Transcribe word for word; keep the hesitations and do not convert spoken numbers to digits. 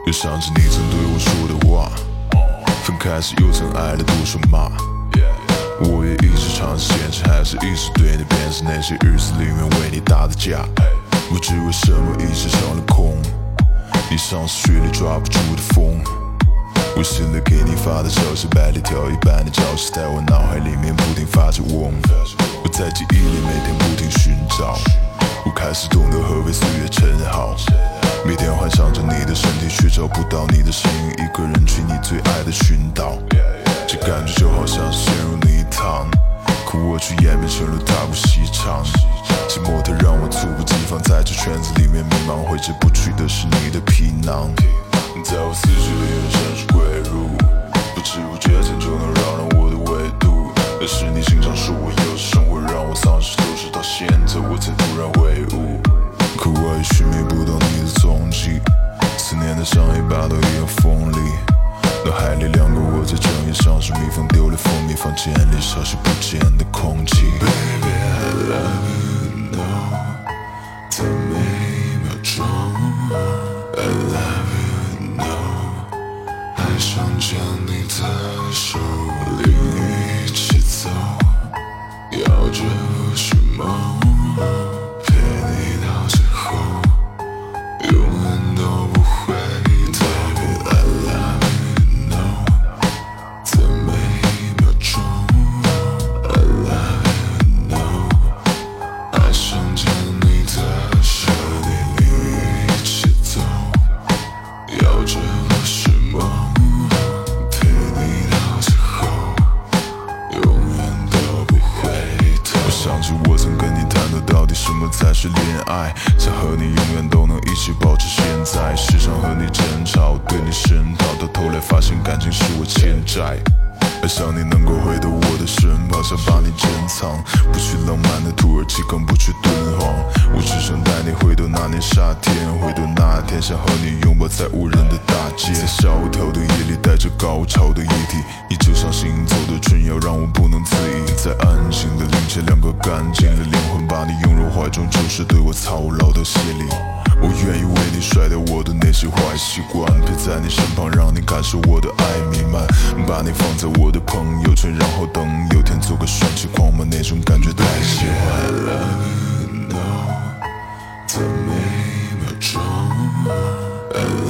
又想起你曾对我说的话，分开时又曾挨了多少骂。我也一直尝试坚持，还是一直对你变成那些日子里面为你打的架。不知为什么一直成了空，你像是水里抓不住的风。我现在给你发的消息，百里挑一般的消息，在我脑海里面不停发着嗡。我在记忆里每天不停寻找，我开始懂得何为岁月真好。每天幻想着你的身体，却找不到你的身影，一个人去你最爱的群岛。这感觉就好像是陷入泥塘，可我却演变成了大步西长。寂寞它让我猝不及防，在这圈子里面迷茫，挥之不去的是你的皮囊。在我思绪里面深深归入，不知不觉间就能扰乱我的维度。那是你经常说我有生活让我丧失斗志，到现在我才突然悔悟。可我也寻觅不到你的踪迹，思念的像一把刀一样锋利。脑海里两个我在整夜像是蜜蜂丢了蜂蜜，房间里消失不见的空气。Baby I love you now， 在每一秒钟 I love you now， 爱上牵你的手，领你一起走，要这不是梦，陪你到最后，永远都不会逃。Baby I love you now， 在每一秒钟 I love you now， 爱上牵你的手，领你一起走，要这不是梦，陪你到最后，永远都不会逃。我想起我曾跟你谈的到底什么才是恋爱，想和你永远都能一起保持现在，时常和你争吵，对你深讨，到头来发现感情是我欠债。还想你能够回到我的身旁，想把你珍藏，不去浪漫的土耳其，更不去敦煌。我只想带你回到那年夏天，回到那天，想和你拥抱在无人的大街，在萧条的夜里带着高潮的液体，你就像行走的春药，让我不能自已。在安静的林间，两个干净的灵魂把你拥入怀中，就是对我操劳的谢礼。我愿意为你甩掉我的那些坏习惯，陪在你身旁，让你感受我的爱弥漫，把你放在我的朋友圈，然后等有天做个帅气狂魔，那种感觉太喜欢。I love you now， 在每一秒钟 I love